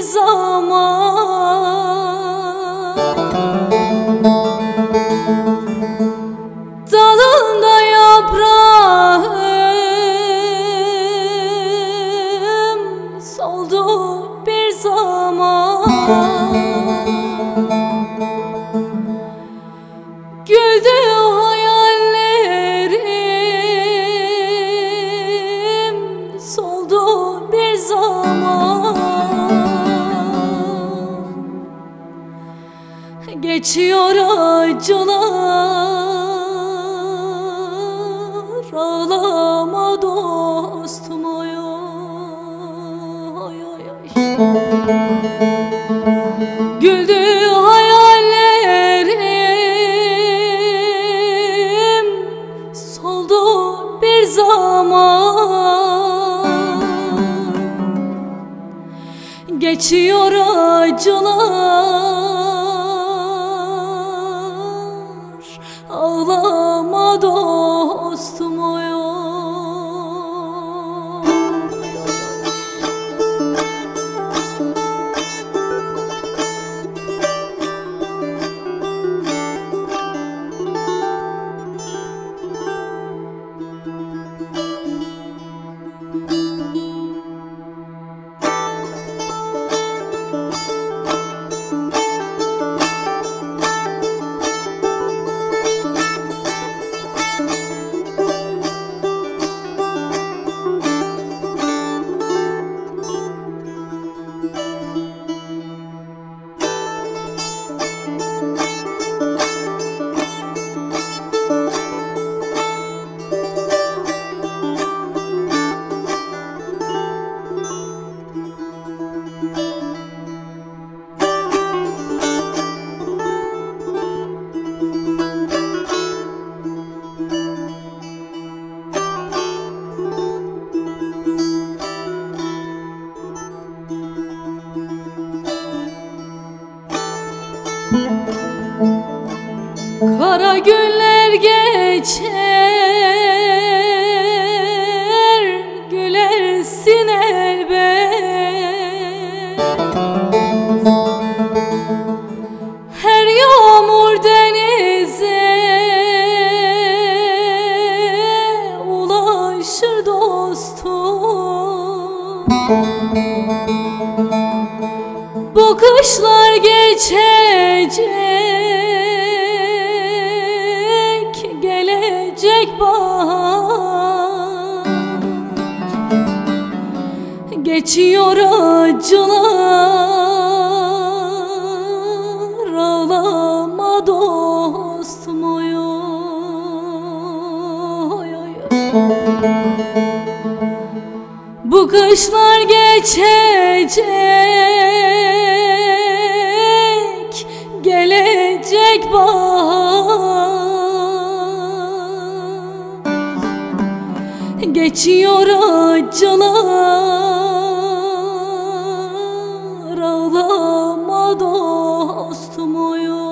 zaman dalında yaprağım soldu bir zaman. Güldü hayallerim soldu bir zaman. Geçiyor acılar, ağlama dostum, oy oy oy oy. Güldü hayallerim soldu bir zaman. Geçiyor acılar, ağlama dostum, oy oy. Kara günler geçer, gülersin elbet. Her yağmur denize ulaşır dostum. Bu kışlar geçecek, gelecek bahar. Geçiyor acılar, ağlama dostum, oy oy oy. Bu kışlar geçecek, gelecek bahar. Geçiyor acılar, ağlama dostum, oy oy.